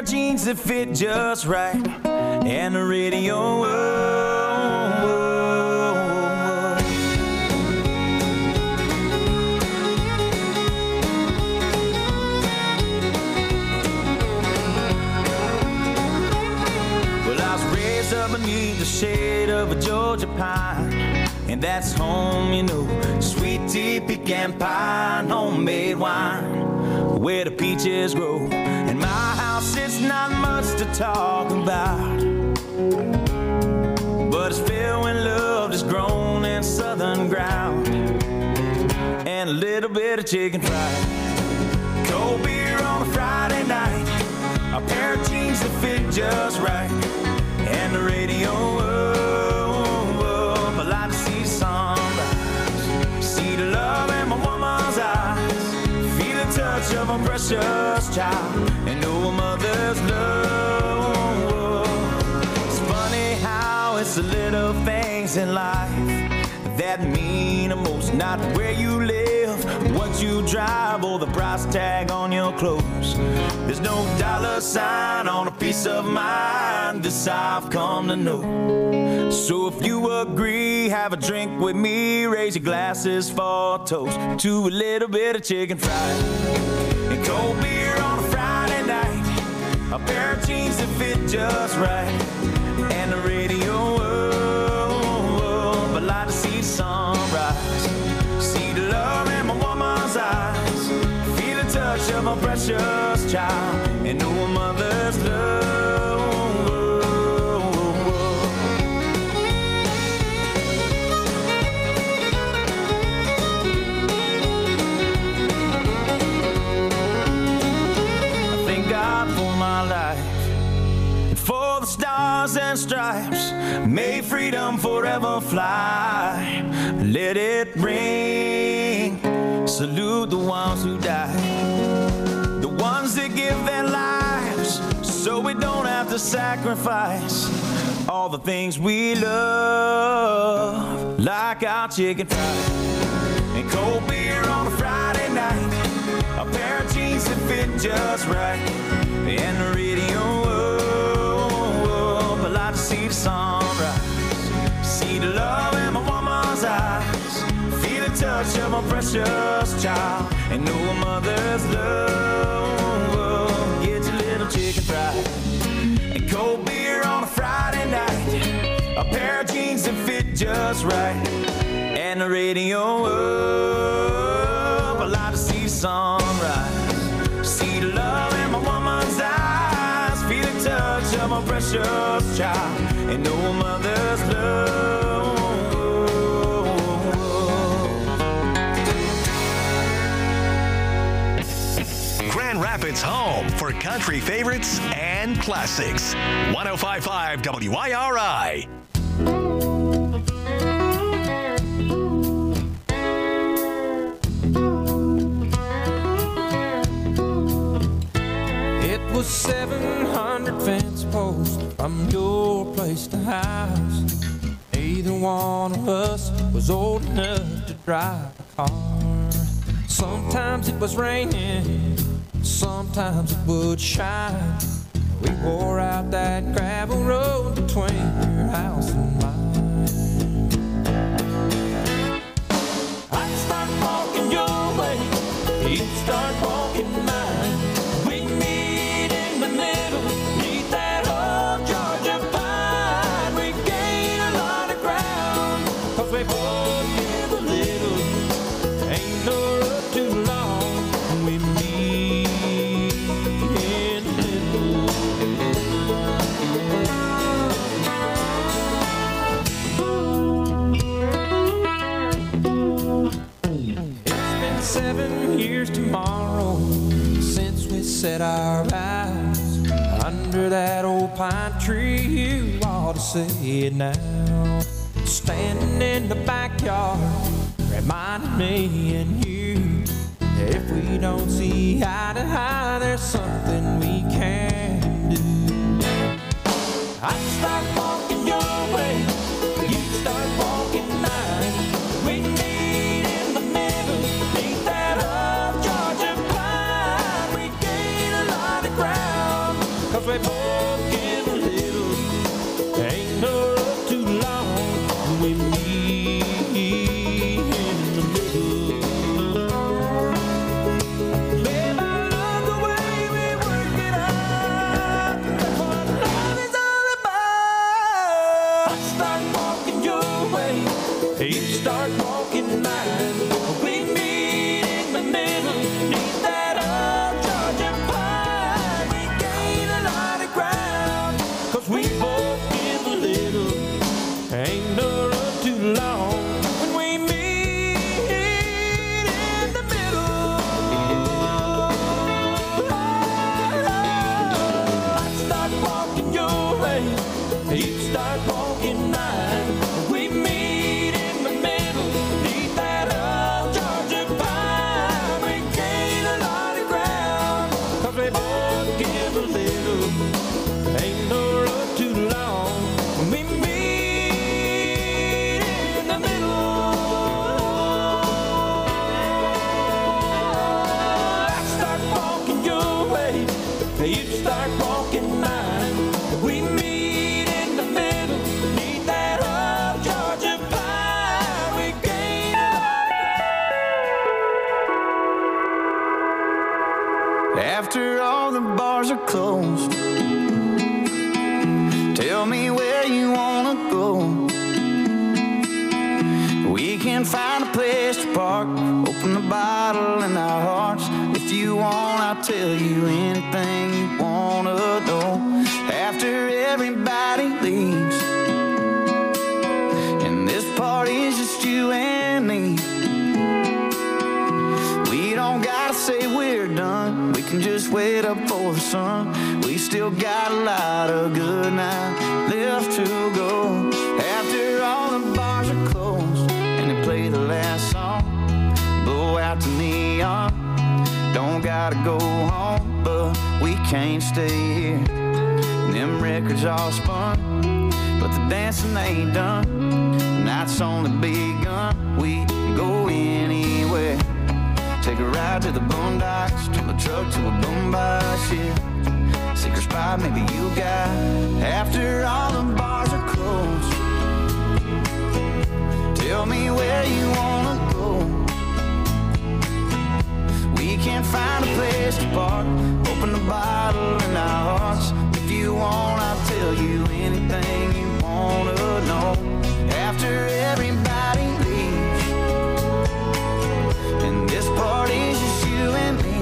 of jeans that fit just right, and the radio. Well, I was raised up beneath the shade of a Georgia pine, and that's home, you know. Sweet tea, pecan pie, and homemade wine, where the peaches grow. In my house, it's not much to talk about, but it's filled when love is grown in southern ground, and a little bit of chicken fried. Cold beer on a Friday night, a pair of jeans that fit just right, and the radio. I like to see sunrise, see the love in my woman's eyes, feel the touch of a precious child, and know a mother's love. It's funny how it's the little things in life that mean the most. Not where you live, what you drive, or the price tag on your clothes. There's no dollar sign on a piece of mind, this I've come to know. So if you agree, have a drink with me, raise your glasses for a toast to a little bit of chicken fried and cold beer on a Friday night, a pair of jeans that fit just right, and the radio. But I like to see the sunrise, see the love in my woman's eyes, feel the touch of my precious child, and know a mother's love. For the stars and stripes, may freedom forever fly. Let it ring, salute the ones who died, the ones that give their lives so we don't have to sacrifice all the things we love, like our chicken fried and cold beer on a Friday night, a pair of jeans that fit just right, and the radio. I like to see the sunrise, see the love in my woman's eyes, feel the touch of my precious child, and know a mother's love. Get your little chicken fried and cold beer on a Friday night, a pair of jeans that fit just right, and the radio up. I like to see the sunrise, see the love in my woman's eyes, feel the touch of my precious child, and know a mother's love. Grand Rapids' home for country favorites and classics. 105.5 WIRI. It was 700 fence posts from your place to house. Neither one of us was old enough to drive a car. Sometimes it was raining, sometimes it would shine. We wore out that gravel road between your house and mine. I'd start walking your way, you'd start walking mine. We'd meet in the middle, neath that old Georgia pine. We gain a lot of ground, 'cause we both live a little. Ain't no road too long when we meet in the middle. It's been 7 years tomorrow since we set our vows under that old pine tree. You ought to see it now, standing in the backyard, reminding me and you, if we don't see eye to eye, there's something we can do. I'd start walking your way, you'd start walking mine. We'd meet in the middle, neath that old Georgia pine. We'd gain a lot of ground, 'cause 'cause we both give a little. Ain't no road too long when we meet in the middle. Babe, I love the way we work it out. That's what love is all about. I start walking your way, you start walking mine. We meet in the middle, neath that old Georgia pine. We gain a lot of ground, 'cause we both give a little. Ain't no road too long when we meet in the middle. I start walking your way, you start walking mine. We meet in the middle, neath that old Georgia pine. We gain a lot of ground, 'cause we both give a little. Ain't no road too long when we meet in the middle. I start walking your way, you start walking mine. We meet in the middle, neath that old Georgia pine. We gain a lot of ground. After all the bars are closed, tell me where you wanna go. We can find a place to park, open the bottle in our hearts. If you want, I'll tell you anything you wanna know. After everybody leaves, and this party's just you and me, we don't gotta say we're done. We can just wait up for the sun. We still got a lot of good nights left to go. After all the bars are closed and they play the last song, blow out the neon. Don't gotta go home, but we can't stay here. Them records all spun, but the dancing ain't done. Night's only begun. We can go anywhere. Take a ride to the boondocks, turn the truck to a boombox, yeah. Secret spot maybe you got. After all the bars are closed, tell me where you wanna go. We can't find a place to park, open the bottle in our hearts. If you want, I'll tell you anything you wanna know. After everybody leaves, and this party's just you and me,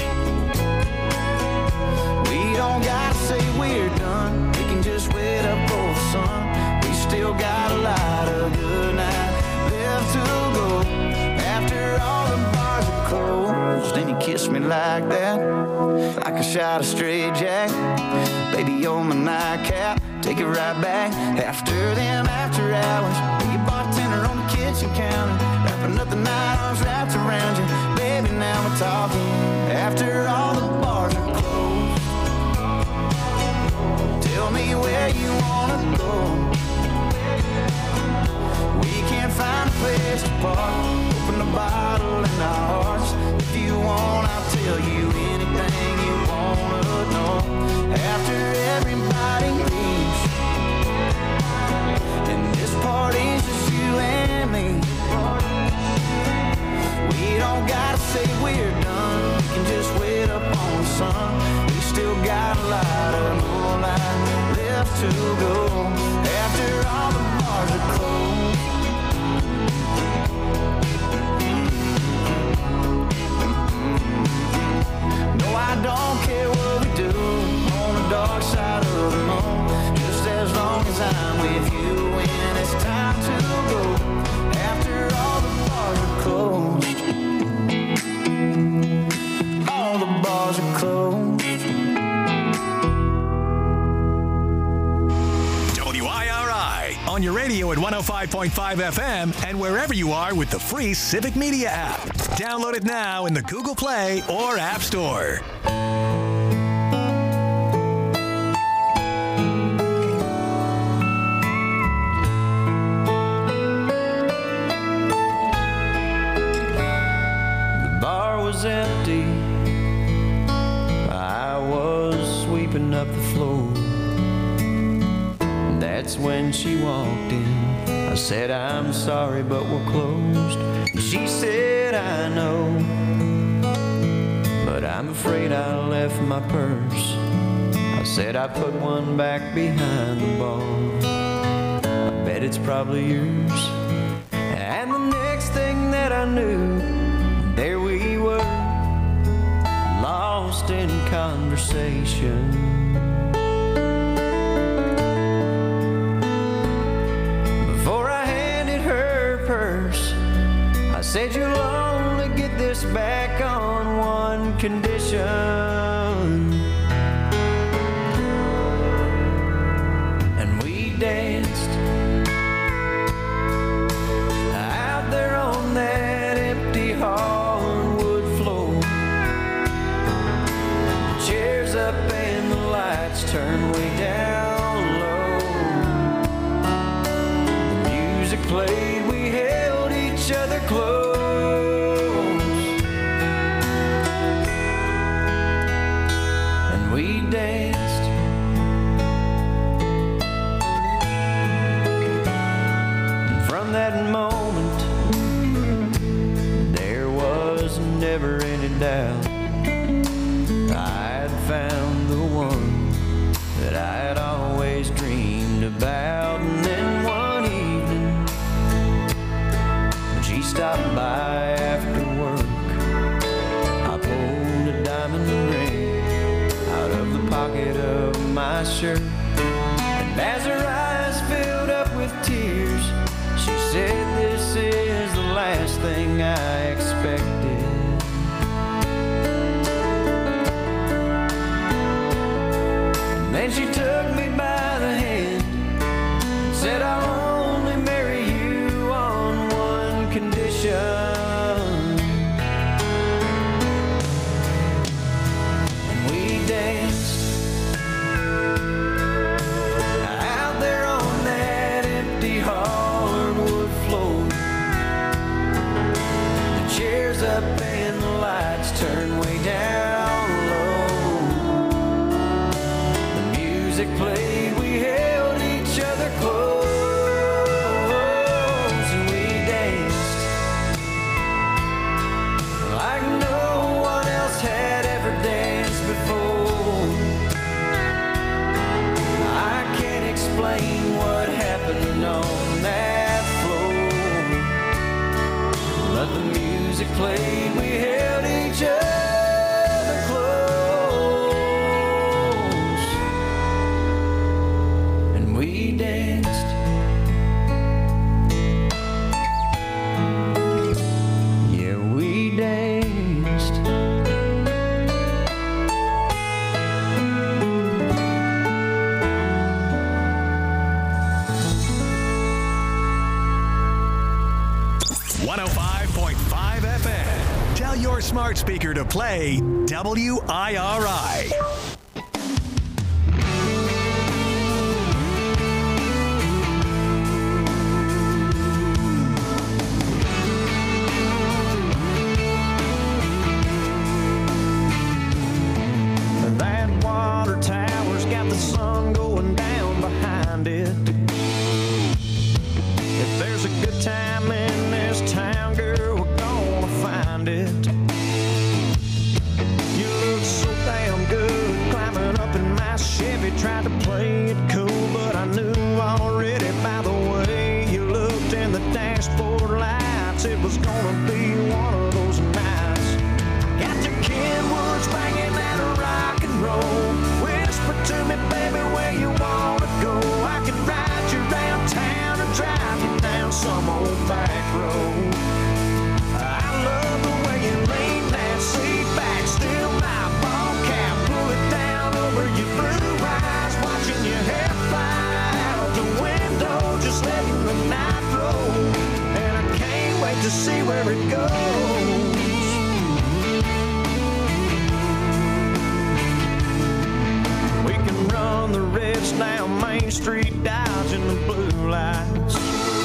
we don't gotta say we're done. We can just wait up for the sun. We still got a lot of good nights left to go. After all the bars are closed, and you kiss me like that, like a shot of straight jack. Baby, you're my nightcap, take it right back. After them after hours, be a bartender on the kitchen counter, wrapping up the night, arms wrapped around you. Baby, now we're talking. After all the bars are closed, tell me where you wanna go. We can't find a place to park, open the bottle in our hearts. If you want, I'll tell you anything you wanna know. After everybody leaves, and this party's just you and me, we don't gotta say we're done. We can just wait up on the sun. We still got a lot of moonlight left to go. After all the bars are closed, no, I don't care what we do on the dark side of the moon, just as long as I'm with you when it's time to go. After all the bars are closed, all the bars are closed. WIRI on your radio at 105.5 FM and wherever you are with the free Civic Media app. Download it now in the Google Play or App Store. The bar was empty, I was sweeping up the floor. That's when she walked in. I said, I'm sorry, but we're closed. And she said, I know, but I'm afraid I left my purse. I said, I put one back behind the bar. I bet it's probably yours. And the next thing that I knew, there we were, lost in conversation. I said, you'll only get this back on one condition. And we danced out there on that empty hardwood floor. The chairs up and the lights turned way down low. The music played, we held each other close. And we danced. And from that moment, there was never any doubt. I'd found the one that I'd always dreamed about. And then one evening, she stopped by after work. I pulled a diamond ring out of the pocket of my shirt. And as her eyes filled up with tears, she said, this is the last thing I expected. And then she took me by the hand and said, I'll only marry you on one condition. And we danced out there on that empty hardwood floor. The chairs up and the lights turned way down low. The music played, we held each other close. What happened on that floor, but the music played, we held each other close, and we danced. Yeah, we danced. 105.5 FM. Tell your smart speaker to play WIRI. That water tower's got the sun going down behind it. If there's a good time in this town, girl, we're gonna find it. You look so damn good climbing up in my Chevy. Tried to play it cool, but I knew already by the way you looked in the dashboard lights, it was gonna be one of those nights. Got the Kenwoods banging that rock and roll. Whisper to me, baby, where you wanna go. I can ride you around town and drive you down some old back road. I love the way you lean that seat back, still my ball cap, pull it down over your blue eyes, watching your hair fly out the window, just letting the night flow. And I can't wait to see where it goes. We can run the reds down Main Street, dodging the blue lights,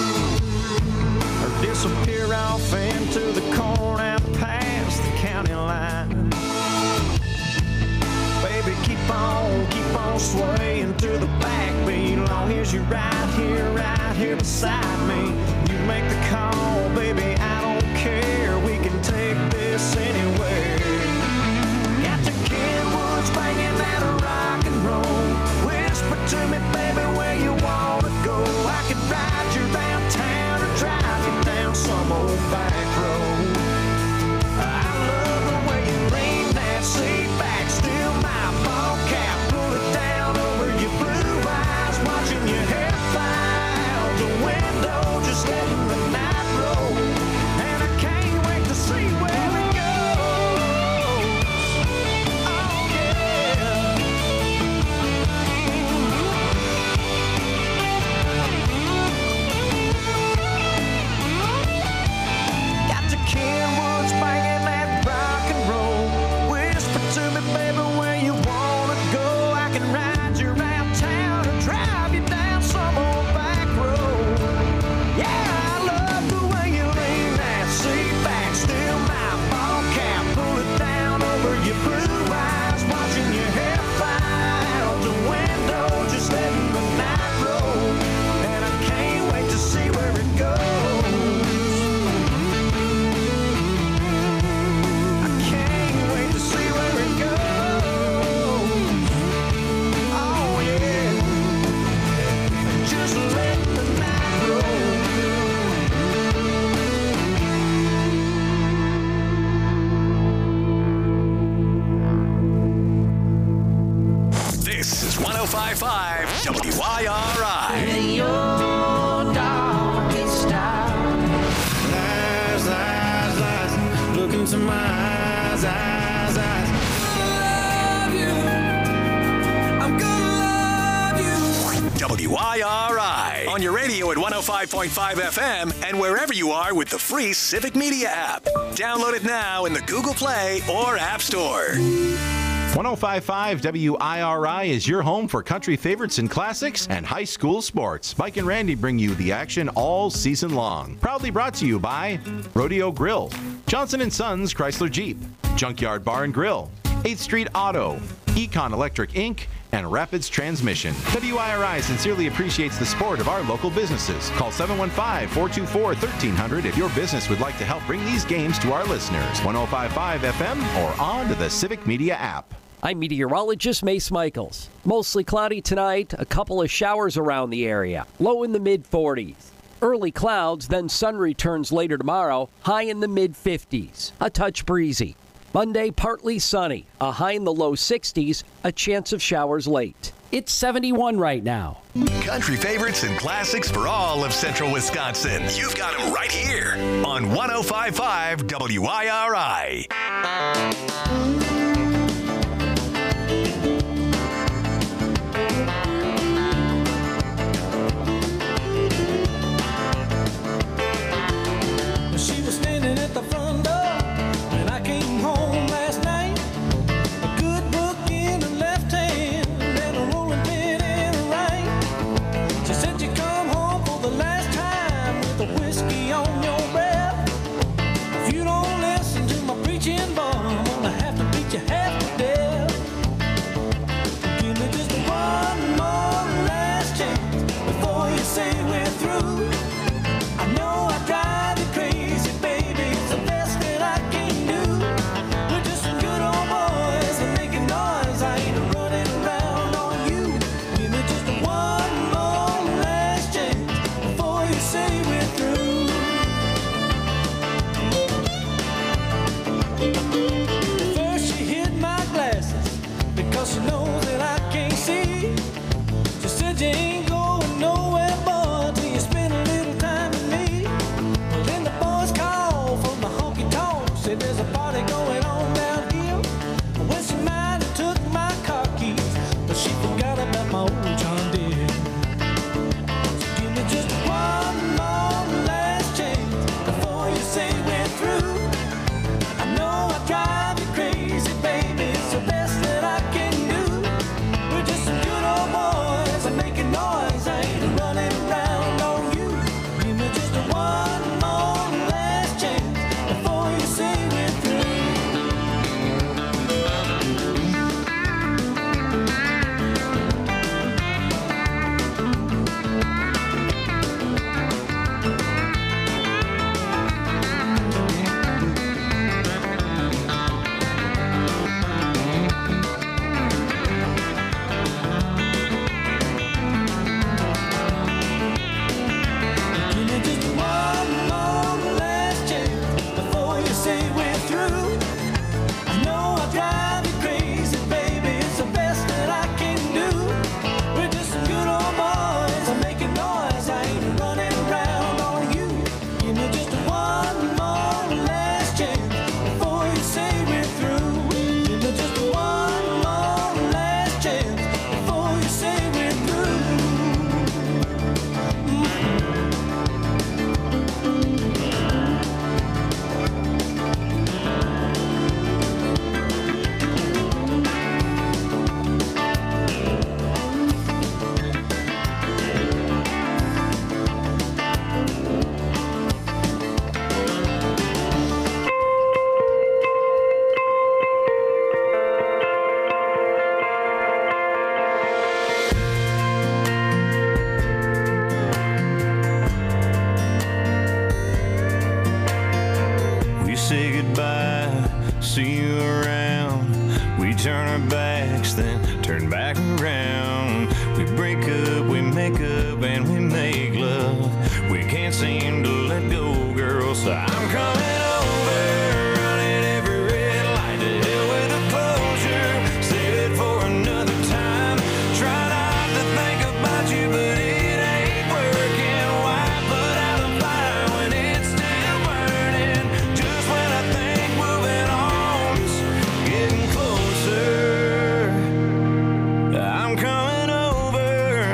or disappear off into the corn out past the county line. Baby, keep on swaying through the backbeat. Long as you're right here beside me. You make the call, baby, I don't care. We can take this anywhere. Got the Kenwoods banging that rock and roll. Whisper to me, baby, where you wanna go. I could ride you downtown or drive you down some old back road. I love the way you lean that seat back, still my ball cap, pull it down over your blue eyes, watching your hair fly out the window, just letting the night roll. And I can't wait to see where it goes. Oh yeah. Got the Kenwoods banging that rock and roll. Whisper to me, baby, where you wanna go. I can ride you around town or drive you down some old back road. Yeah, I love the way you lean that seat back, still my ball cap, pull it down over your blue eyes, watching your hair fly out the window, just letting the night roll. And I can't wait to see where it goes. I can't wait to see where it goes. Oh yeah, just let the night roll. This is 105.5 WIRI. In your darkest hour. Lies, lies, lies. Look into my eyes, eyes, eyes. Love you. I'm gonna love you. WIRI. On your radio at 105.5 FM and wherever you are with the free Civic Media app. Download it now in the Google Play or App Store. 105.5 WIRI is your home for country favorites and classics and high school sports. Mike and Randy bring you the action all season long. Proudly brought to you by Rodeo Grill, Johnson & Sons Chrysler Jeep, Junkyard Bar and Grill, 8th Street Auto, Econ Electric Inc., and Rapids Transmission. WIRI sincerely appreciates the support of our local businesses. Call 715-424-1300 if your business would like to help bring these games to our listeners. 105.5 FM or on to the Civic Media app. I'm meteorologist Mace Michaels. Mostly cloudy tonight, a couple of showers around the area. Low in the mid-40s. Early clouds, then sun returns later tomorrow, high in the mid-50s. A touch breezy. Monday, partly sunny, a high in the low 60s, a chance of showers late. It's 71 right now. Country favorites and classics for all of central Wisconsin. You've got them right here on 105.5 WIRI. She was standing at the front door when I came home last night. A good book in her left hand and a rolling pin in her right. She said you come home for the last time with a whiskey on your breath. If you don't listen to my preaching, boy, I'm gonna have to beat you half to death. Give me just one more last chance before you say we're through. I know I drive you crazy, baby. It's the best that I can do. We're just some good old boys and making noise. I ain't running around on you. Give me just one more last chance before you say we're through. First she hid my glasses because she knows that I can't see. She said you ain't going nowhere, boy, till you spend a little time with me. Well, then the boys called from the honky tonk, said there's a party going on down here. Well, she might have took my car keys, but she forgot about my old John Deere. So give me just one more last chance before you say we're through. I know I drive you crazy, baby. It's the best that I can do. We're just some good old boys and making noise. back around. We break up, we make up, and we make love. We can't seem to let go, girl, so I'm coming over, running every red light. To hell with the closure, save it for another time. Try not to think about you, but it ain't working. Why put out a fire when it's still burning? Just when I think moving on's getting closer, I'm coming over.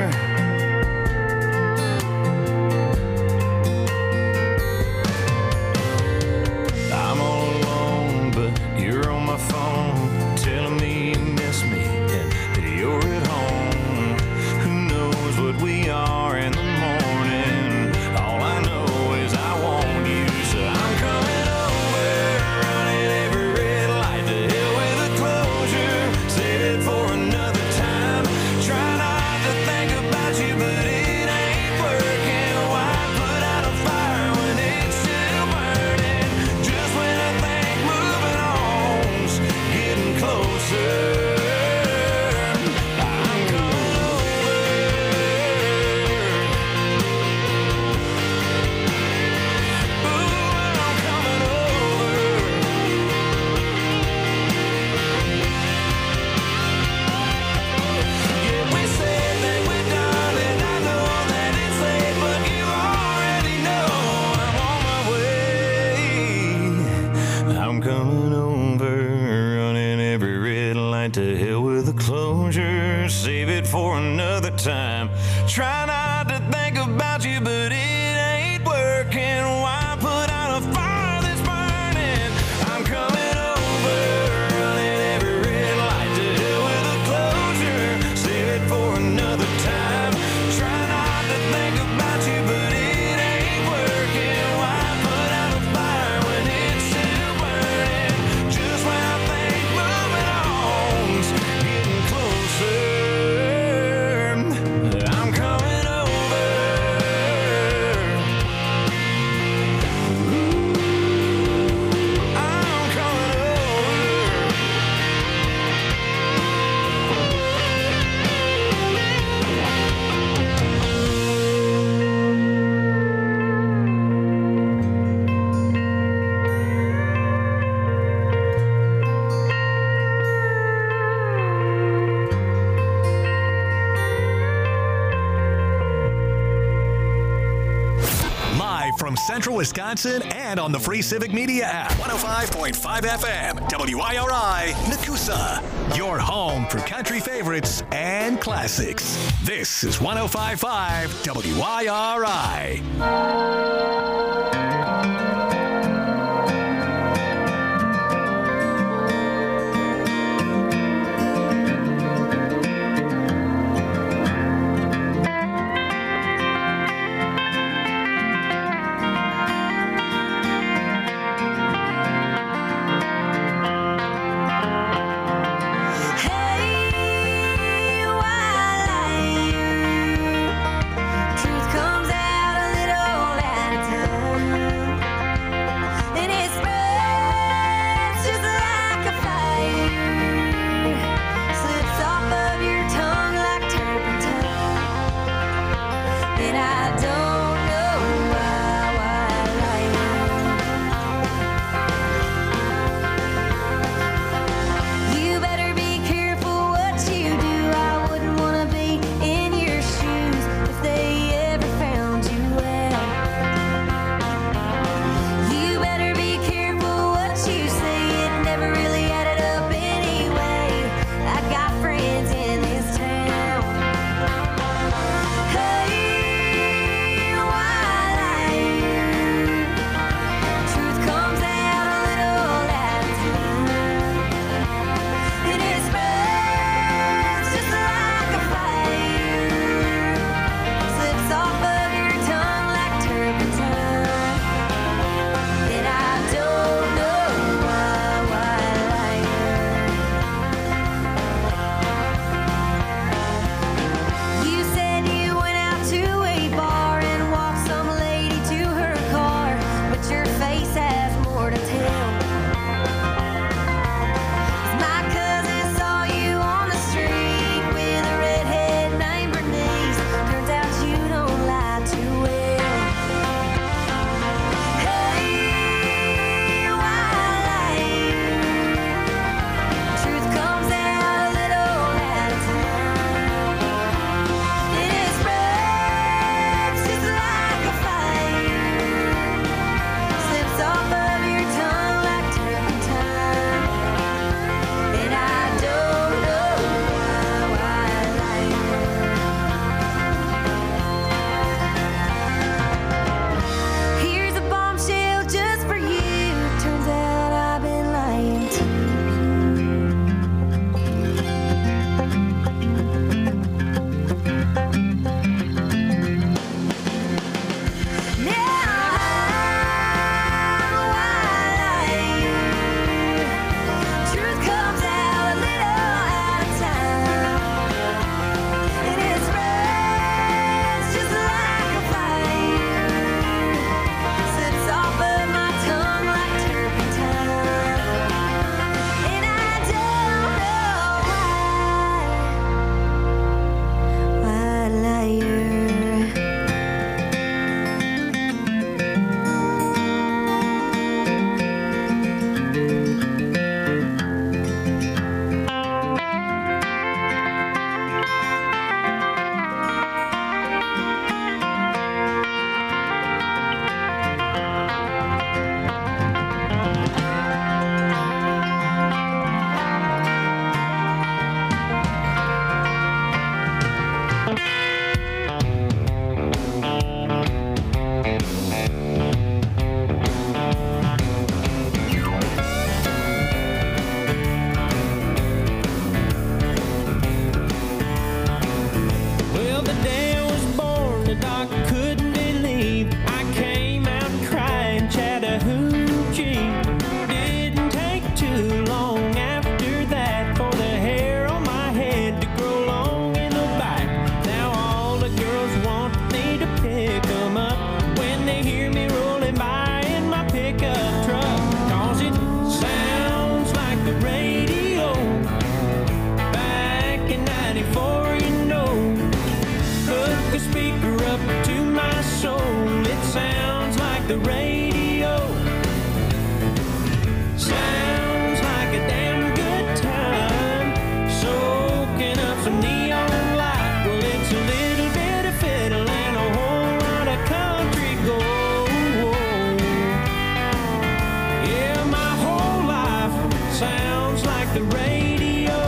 I'm all alone, but you're on my phone, telling me you miss me and that you're at home. Who knows what we are in the morning? All I know is I want you, so I'm coming over, running every red light. To hell with the closure, save it for another time. Try not to think about you, but it ain't working. Why put out a fire when it's still burning? Just when I think moving on's getting closer, I'm coming over. Ooh, I'm coming over. Yeah, we said that we're done, and I know that it's late, but you already know I'm on my way. I'm coming over, running every red light. To hell with the closure, save it for another time. Try not to think about you, but it ain't working. Why put out a fire that's burning? I'm coming over, running every red light. To hell with the closure, save it for another time. Try not to think about you, but it ain't working. Why put out a fire when it's still burning? Just when I think moving on's getting closer, I'm coming over. Ooh, I'm coming over. Live from Central Wisconsin and on the free Civic Media app. 105.5 FM, WIRI, Nakusa. Your home for country favorites and classics. This is 105.5 WIRI. Hey, while I truth comes out a little at a time. the speaker up to my soul. It sounds like the radio. Sounds like a damn good time. Soaking up some neon light. Well, it's a little bit of fiddle and a whole lot of country gold. Yeah, my whole life sounds like the radio.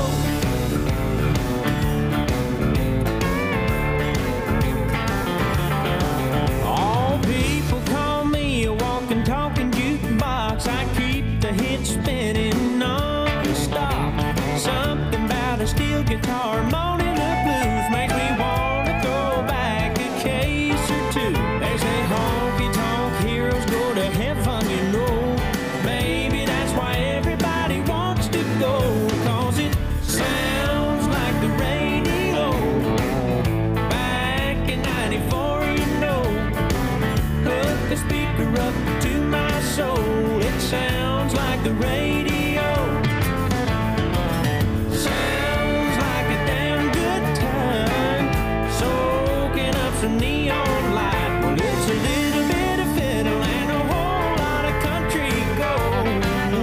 All people call me a walking, talking jukebox. I keep the hits spinning non-stop. Something about a steel guitar moaning the blues makes me want to go back a case or two. They say honky-tonk heroes go to heaven, you know. Maybe that's why everybody wants to go, 'cause it sounds like the radio. Back in 94, you know. Hook the speaker up to my soul. It sounds like the radio. Sounds like a damn good time. Soaking up some neon light. Well, it's a little bit of fiddle and a whole lot of country gold.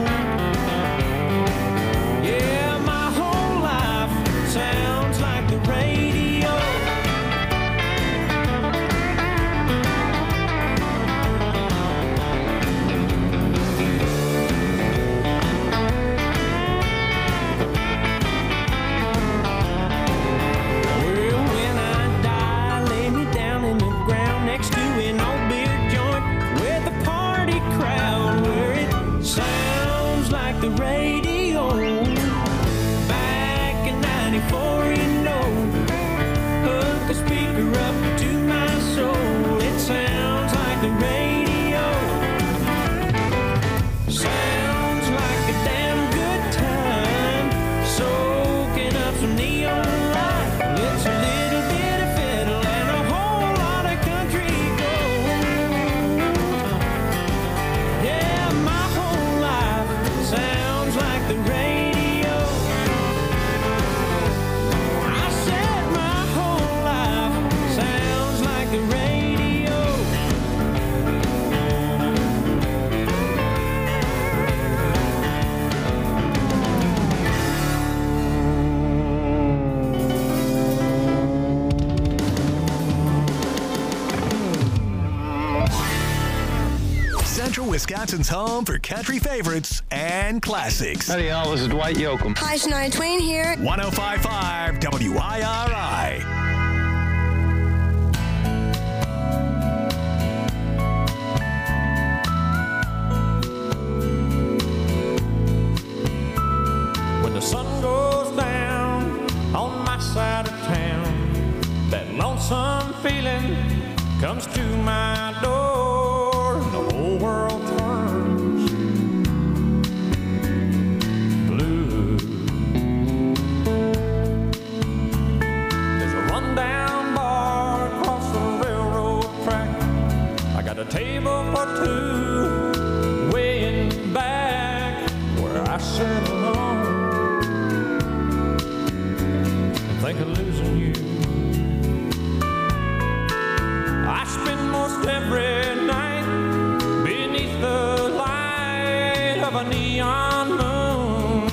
Yeah, my whole life sounds like the radio. Well, when I die, lay me down in the ground next to an old beer joint with a party crowd where it sounds like the radio. Back in 94, you know. Hook the speaker up to my soul. It sounds like the radio. Sounds like a damn good time. Soaking up some neon light. It's a little bit of fiddle and a whole lot of country gold. Yeah, my whole life sounds like the radio. I said my whole life sounds like the radio. Central Wisconsin's home for country favorites and classics. Howdy, y'all. This is Dwight Yoakam. Hi, Shania Twain here. 1055 WIRI. When the sun goes down on my side of town, that lonesome feeling comes to my door, and the whole world turns blue. There's a rundown bar across the railroad track. I got a table for two way in back where I sit alone. Think of losing you. I spend most every night beneath the light of a neon moon.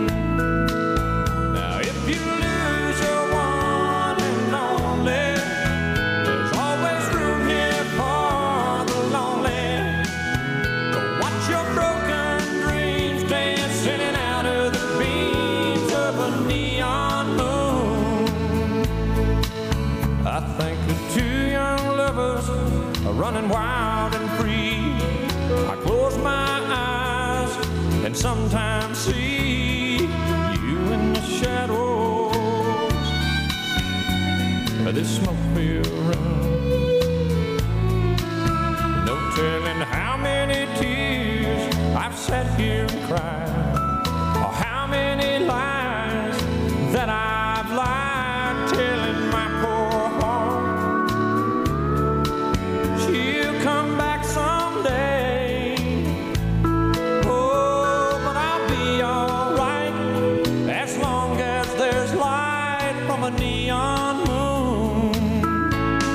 Now if you lose your one and only, there's always room here for the lonely. Go watch your broken dreams dancing out of the beams of a neon moon. I think of two young lovers running wild and free. I close my eyes and sometimes see you in the shadows of this smoke-filled room. No telling how many tears I've sat here and cried, or how many lies that I've lied, telling my poor heart she'll come back someday. Oh, but I'll be alright as long as there's light from a neon moon.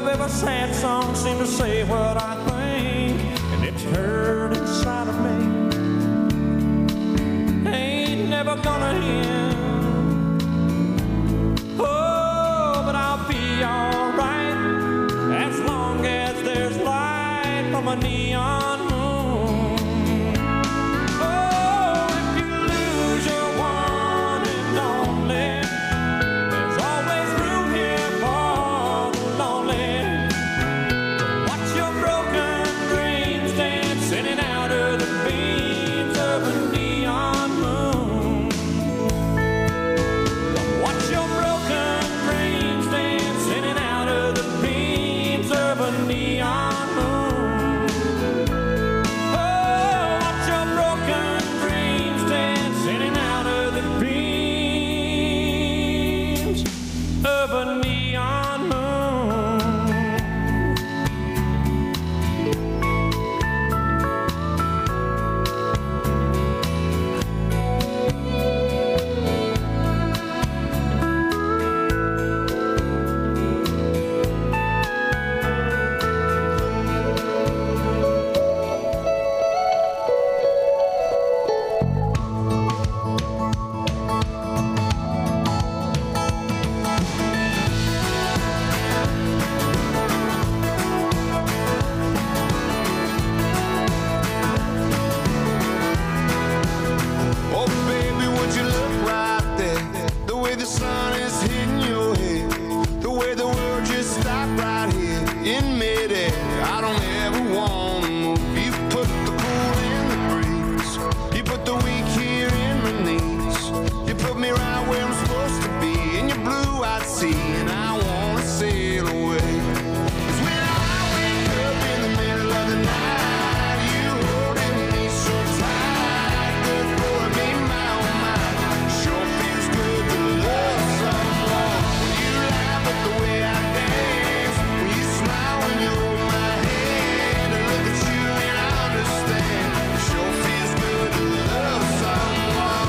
every sad song seems to say what I think, and it's heard inside of me. Ain't never gonna end. Oh, but I'll be alright as long as there's light from a neon moon. Oh, if you lose your one and only, there's always room here for the lonely. Watch your broken dreams dancing in and out of the beams of a neon moon. Watch your broken dreams dancing in and out of the beams of a neon moon. Oh, watch your broken dreams dancing in and out of the beams of a neon moon. Oh, baby, would you look right there? The way the sun is hitting your head, the way the world just stopped right here in midair. I don't ever want to move. You put the cool in the breeze. You put the weak here in my knees. You put me right where I'm supposed to be in your blue-eyed sea, and I want to sail away. 'Cause when I wake up in the middle of the night, you holding me so tight, good for me, my oh my. Sure feels good to love someone. When you laugh at the way I dance, when you smile when you hold my hand, and look at you and I understand. Sure feels good to love someone.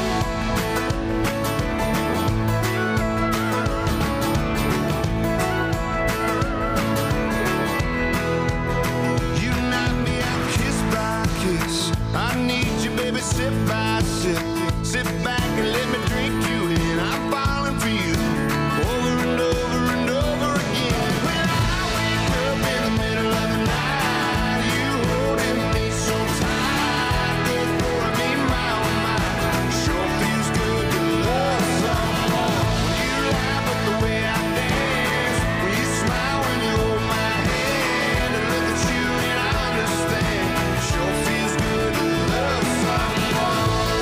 You knock me out kiss by kiss. I need you, baby, sip by sip. Sit back and let me drink you in. I'm falling for you over and over and over again. When I wake up in the middle of the night, you holding me so tight, good for me, my oh my. Sure feels good to love someone. When you laugh at the way I dance, when you smile when you hold my hand, and look at you and I understand. Sure feels good to love someone.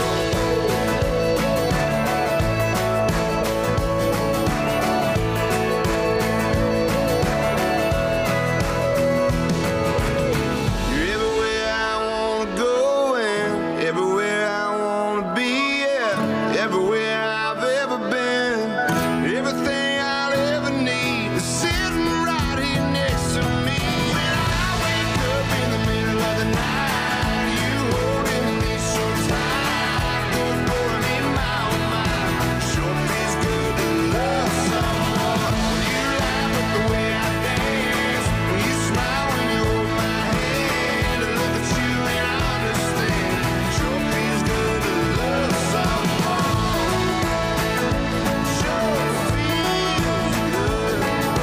You're everywhere I wanna go and everywhere I wanna be, yeah. Everywhere I've ever been, everything I'll ever need is sitting right here next to me. When I wake up in the middle of the night, you holding me so tight, good for me, my oh my. Sure feels good to love someone. When you laugh at the way I dance, when you smile when you hold my hand, and look at you and I understand. Sure feels good to love someone. Sure feels good.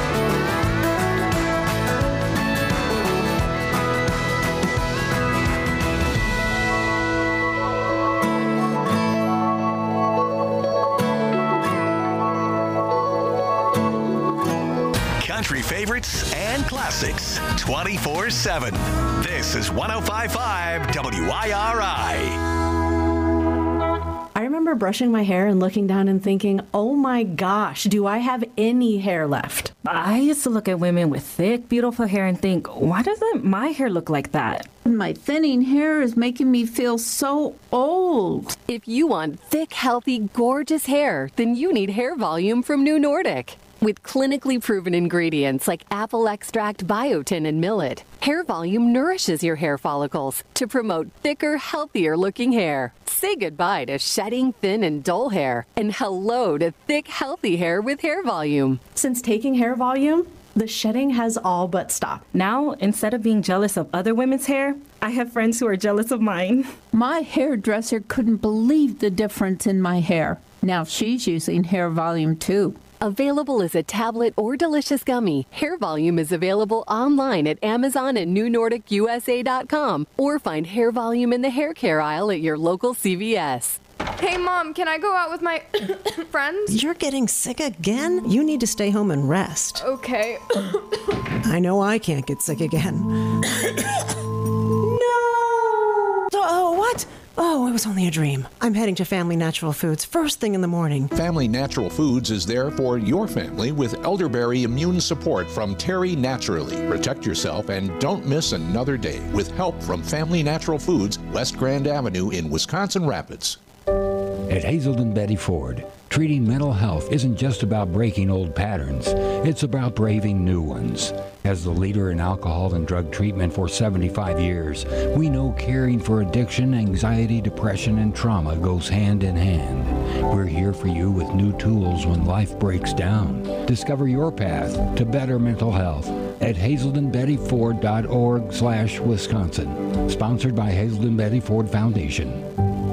Country favorites and classics 24/7. This is 105.5 WIRI. I remember brushing my hair and looking down and thinking, oh my gosh, do I have any hair left? I used to look at women with thick, beautiful hair and think, why doesn't my hair look like that? My thinning hair is making me feel so old. If you want thick, healthy, gorgeous hair, then you need Hair Volume from New Nordic. With clinically proven ingredients like apple extract, biotin, and millet, Hair Volume nourishes your hair follicles to promote thicker, healthier looking hair. Say goodbye to shedding, thin, and dull hair, and hello to thick, healthy hair with Hair Volume. Since taking Hair Volume, The shedding has all but stopped. Now, instead of being jealous of other women's hair, I have friends who are jealous of mine. My hairdresser couldn't believe the difference in my hair. Now she's using Hair Volume too. Available as a tablet or delicious gummy, Hair Volume is available online at Amazon and NewNordicUSA.com, or find Hair Volume in the hair care aisle at your local CVS. Hey, Mom, can I go out with my friends? You're getting sick again? You need to stay home and rest. Okay. I know I can't get sick again. No! Oh, what? Oh, it was only a dream. I'm heading to Family Natural Foods first thing in the morning. Family Natural Foods is there for your family with elderberry immune support from Terry Naturally. Protect yourself and don't miss another day with help from Family Natural Foods, West Grand Avenue in Wisconsin Rapids. At Hazelden Betty Ford, treating mental health isn't just about breaking old patterns, it's about braving new ones. As the leader in alcohol and drug treatment for 75 years, we know caring for addiction, anxiety, depression, and trauma goes hand in hand. We're here for you with new tools when life breaks down. Discover your path to better mental health at hazeldenbettyford.org/Wisconsin. Sponsored by Hazelden Betty Ford Foundation.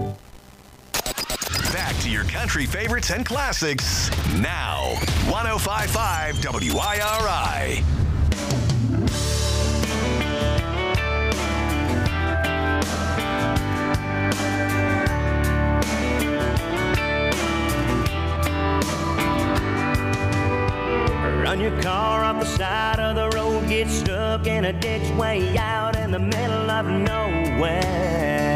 Your country favorites and classics now. 105.5 WIRI. Run your car off the side of the road, get stuck in a ditch way out in the middle of nowhere.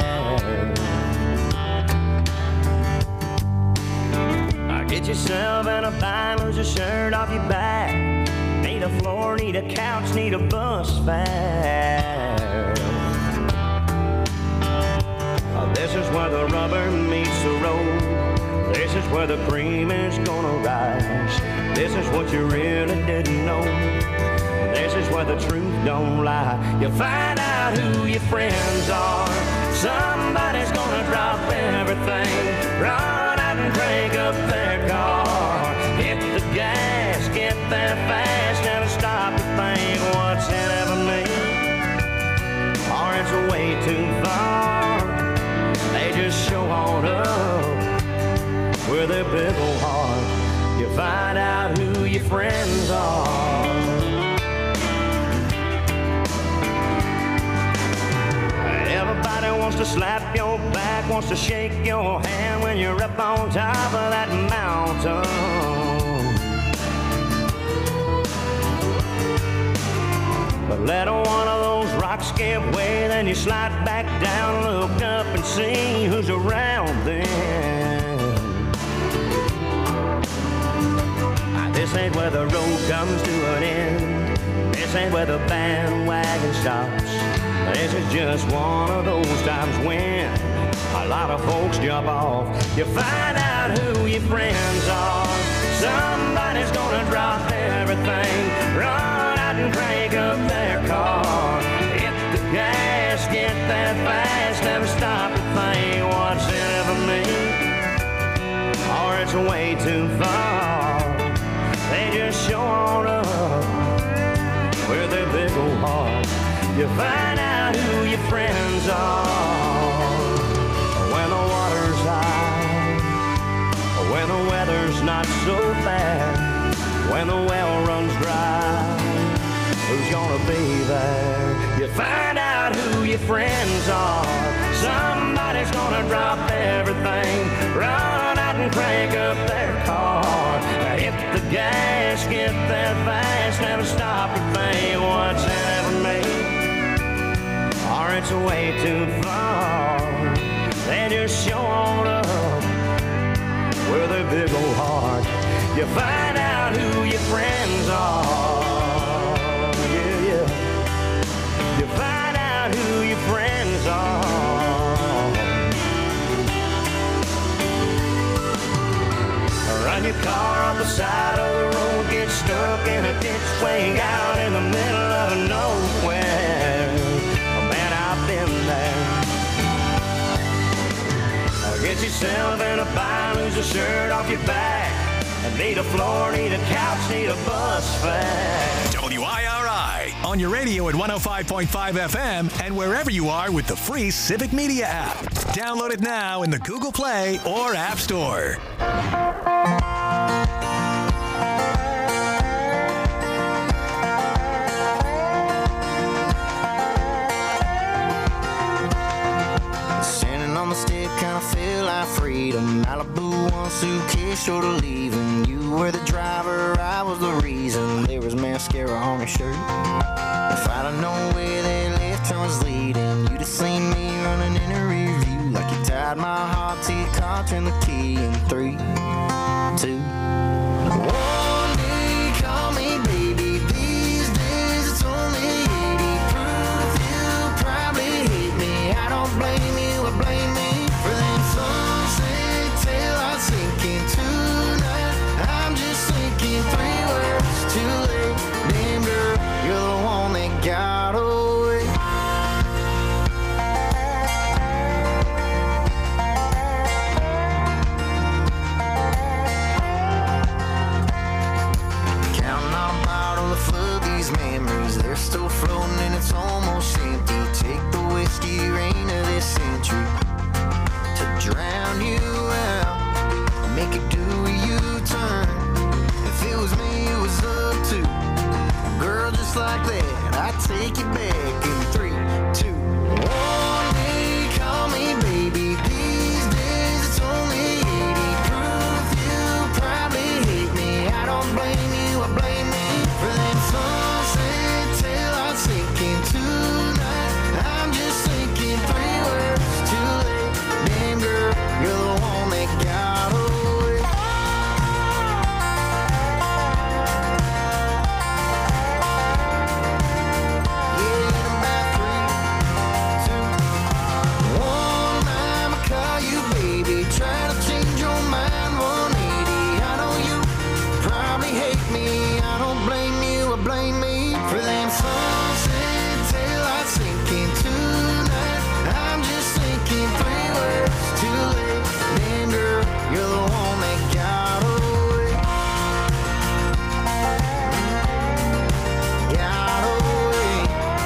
Get yourself in a bind, lose your shirt off your back. Need a floor, need a couch, need a bus fare. This is where the rubber meets the road. This is where the cream is gonna rise. This is what you really didn't know. This is where the truth don't lie. You find out who your friends are. Somebody's gonna drop everything. Run out and crank up their car. Hit the gas, get there fast, never stop to think what's in it for me. Or it's way too far. They just show on up with their big old heart. You find out who your friends are. Everybody wants to slap your back, wants to shake your hand when you're up on top of that mountain. But let one of those rocks give way, then you slide back down, look up and see who's around then. This ain't where the road comes to an end. This ain't where the bandwagon stops. This is just one of those times when a lot of folks jump off. You find out who your friends are. Somebody's gonna drop everything, run out and crank up their car. Hit the gas, get there fast, never stop to think what's in it for me. Or it's way too far. They just show on up with their big old heart. You find out who your friends are when the water's high, when the weather's not so bad, when the well runs dry. Who's gonna be there? You find out who your friends are. Somebody's gonna drop everything, run out and crank up their car. Hit the gas, get there fast, never stop to think what's in it for me. Or it's way too far. They just show on up with a big old heart. You find out who your friends are. Yeah, yeah. You find out who your friends are. Run your car off the side of the road, get stuck in a ditch way out in the middle of nowhere. Man, I've been there. Get yourself in a bind, lose a shirt off your back. Need a floor, need a couch, need a bus fare. on your radio at 105.5 FM and wherever you are with the free Civic Media app. Download it now in the Google Play or App Store. Standing on the step, kinda feel like freedom. Malibu, one suitcase short of leaving. You were the driver, I was the reason. There was mascara on your shirt. If I'd have known where that left turn was leading, you'd have seen me running in a rear view like you tied my heart to your car. Turn the key in 3, 2, 1 day, call me baby. These days it's only 80 proof. You probably hate me. I don't blame you, I blame me for them sunset till I sink in tonight. I'm just thinking 3 words too late. Damn girl, you're the one that got away. Counting on a bottle to flood these memories. They're still floating and it's almost empty. Take the whiskey rain of this century to drown you out, make it do a U-turn. If it was me, it was up to girl just like that. I'd take you back in 3, 2, 1 day, call me baby. These days it's only 80 proof. You probably hate me. I don't blame you, I blame me for them sunset till I sink in tonight. I'm just thinking 3 words too late. Damn girl, you're the one that got away. Yeah, in about 3, 2, 1, I'ma call you baby. Try to change your mind 180. I know you probably hate me. I don't blame you, I blame me for them sunset till I sink in tonight. I'm just thinking 3 words too late. Damn girl, you're the one that got away. Got away.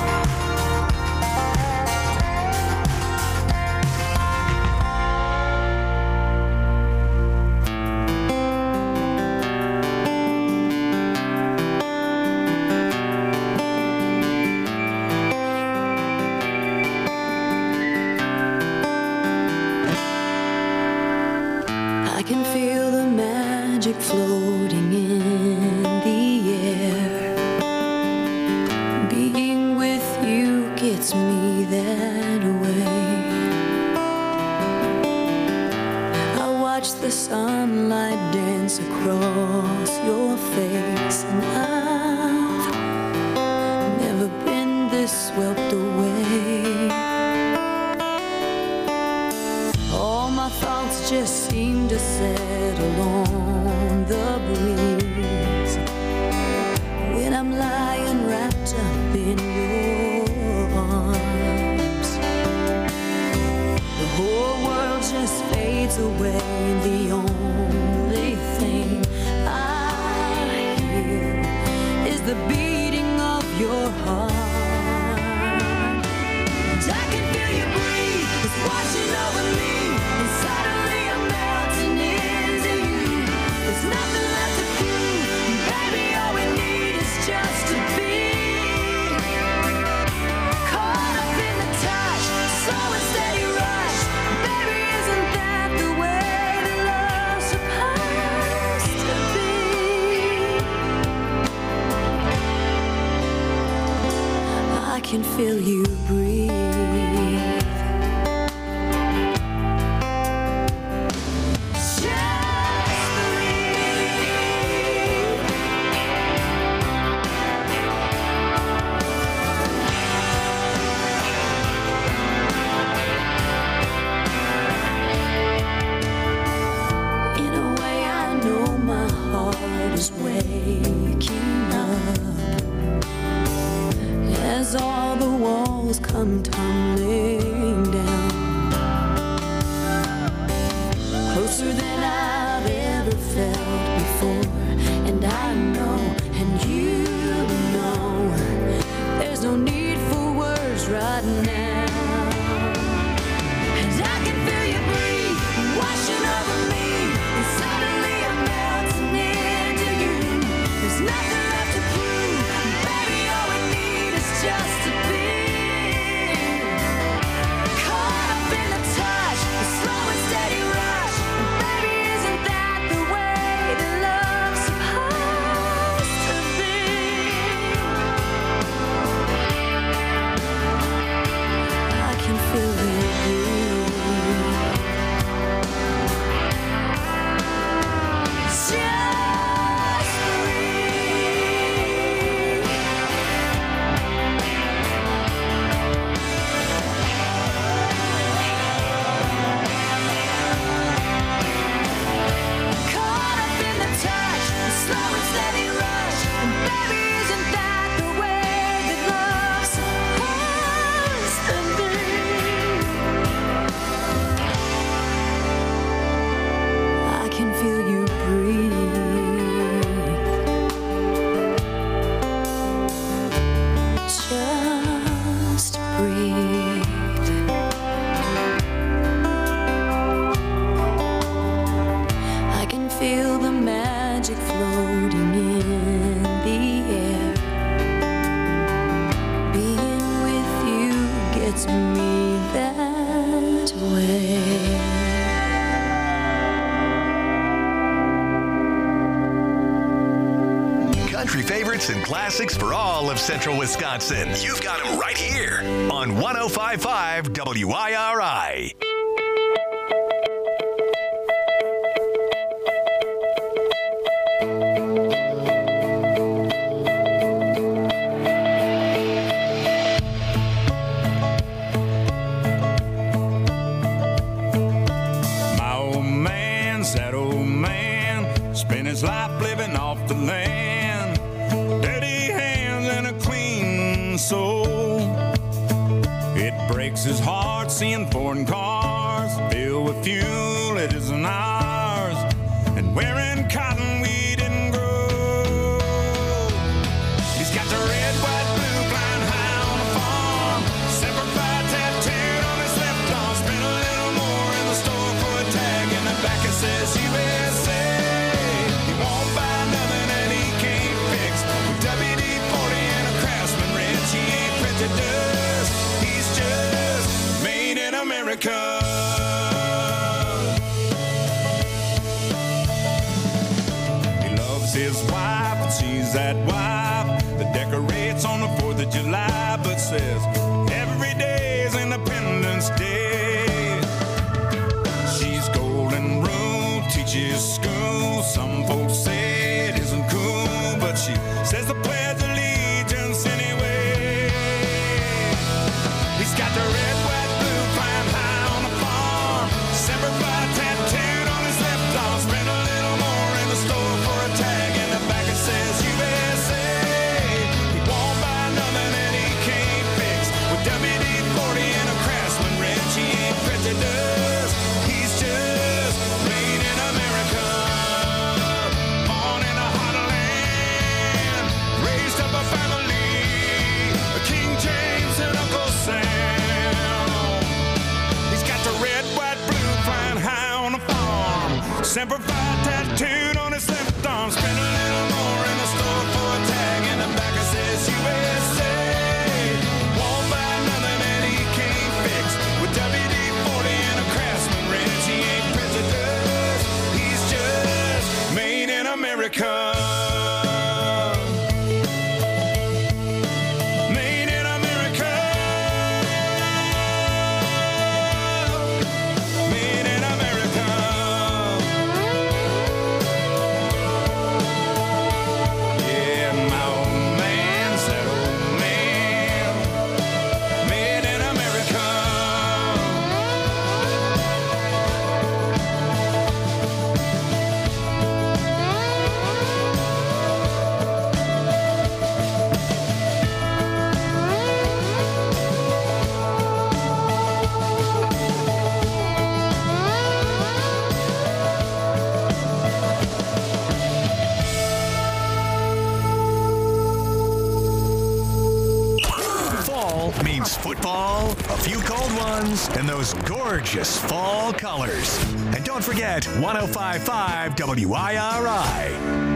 I can feel the magic floating in the air. Being with you gets me that way. I watch the sunlight dance across your face, and I've never been this swept away. All my thoughts just seem to settle on the breeze when I'm lying wrapped up in your arms. The whole world just fades away, and the only thing I hear is the beating of your heart. And I can feel you breathe, it's washing over me. And suddenly I'm melting into you. There's nothing left to prove. Baby, all we need is just to be caught up in the touch, slow and steady rush. Baby, isn't that the way that love's supposed to be? I can feel you breathe. Is waking up as all the walls come tumbling down, closer than I've ever felt before. And I know, and you know, right now. And I can feel you breathe, washing over me. And suddenly I'm melting into you. There's nothing left to prove. Baby, all we need is just to be caught up in the touch, the slow and steady rush. And baby, isn't that the way that love's supposed to be? I can feel you breathe. Just breathe. Caught up in the touch, the slow and steady rush. And baby, isn't that the way that love's supposed to be? I can feel you breathe. Just breathe. I can feel the magic floating in the air. Being with you gets me that way. Country favorites and classics for all of central Wisconsin. You've got them right here on 105.5 WIRI. My old man's that old man, spent his life living off the land. Dirty hands and a clean soul. It breaks his heart seeing foreign cars filled with fuel it isn't ours, and wearing cotton we didn't grow. He's got the red, white, blue flying high on the farm, Semper Fi tattooed on his left arm. Spent a little more in the store for a tag, in the back it says USA. He won't buy nothing and he can't fix. With WD-40 and a Craftsman wrench, he ain't printed dust. He's just made in America. He loves his wife and she's that wife that decorates on the 4th of July, but says every day is Independence Day. She's golden rule, teaches school. Some folks say it isn't cool, but she says the Pledge of Allegiance anyway. He's got the red, white, blue flying high on the farm, Semper Fi tattooed on his left arm. Spent a little more in the store for a tag, in the back it says USA. He won't buy nothing and he can't fix. With WD-40 and a Craftsman wrench, he ain't prejudiced. He's just made in America. Born in a hot land, raised up means football, a few cold ones, and those gorgeous fall colors. And don't forget 105.5 WIRI.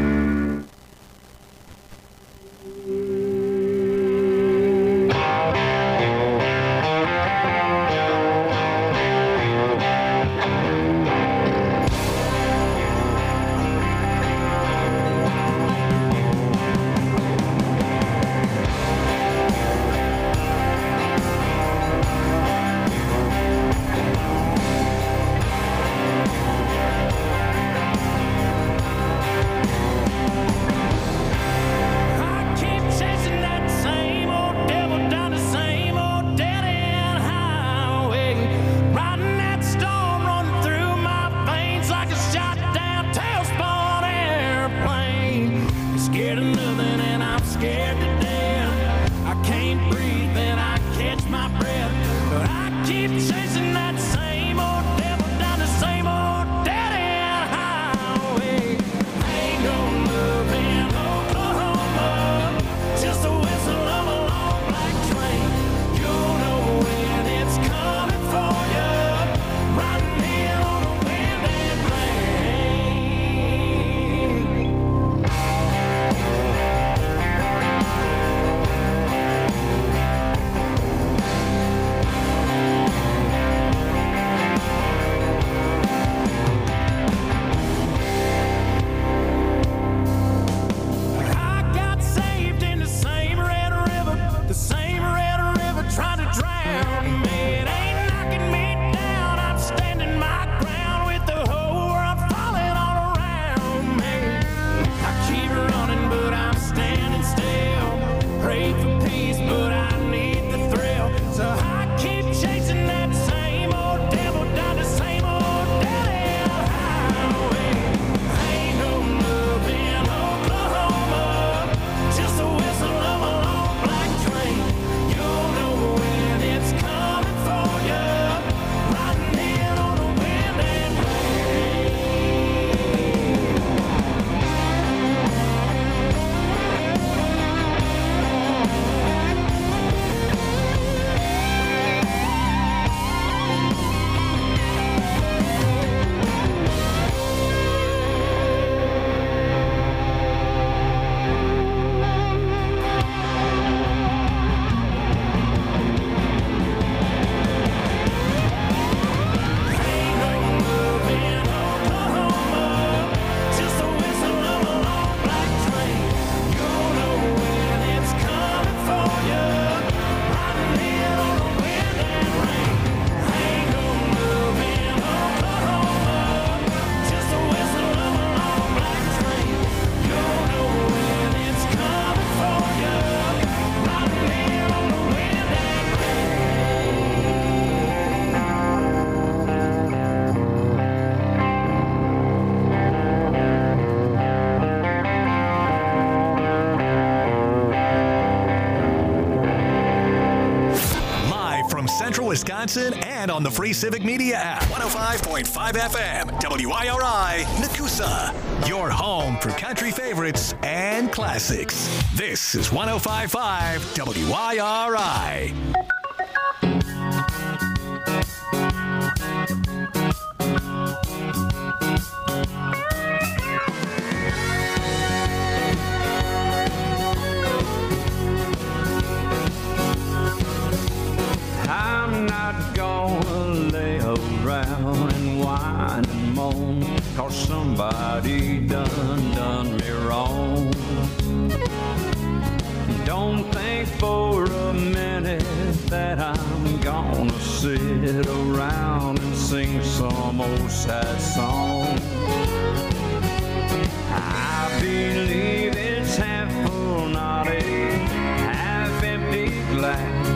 Wisconsin and on the free Civic Media app. 105.5 FM, WIRI, Nakusa. Your home for country favorites and classics. This is 105.5 WIRI. I'm not gonna lay around and whine and moan, 'cause somebody done me wrong. Don't think for a minute that I'm gonna sit around and sing some old sad song. I believe it's half full, not a half empty glass.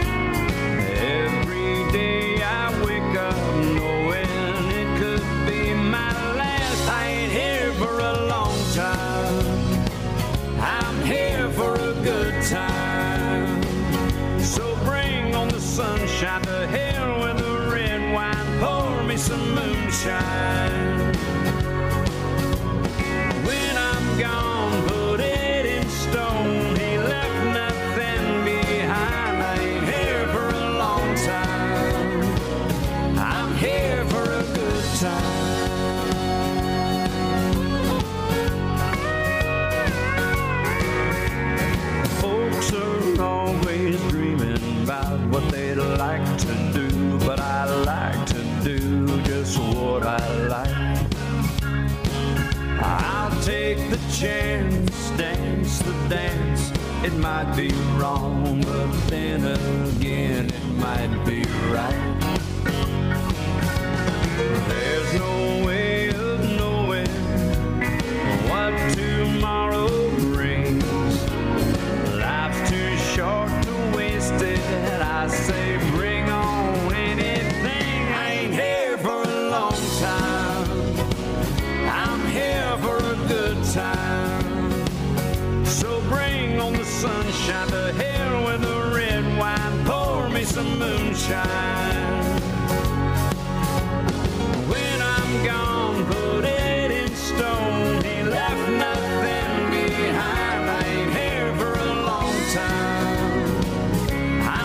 Every day I wake up knowing it could be my last. I ain't here for a long time, I'm here for a good time. So bring on the sunshine, to hell with the red wine, pour me some moonshine. dance. It might be wrong, but then again, it might be right. There's no way of knowing what tomorrow brings. Life's too short to waste it. I say bring on anything. I ain't here for a long time. I'm here for a good time. So bring on the sunshine, to hell with the red wine. Pour me some moonshine.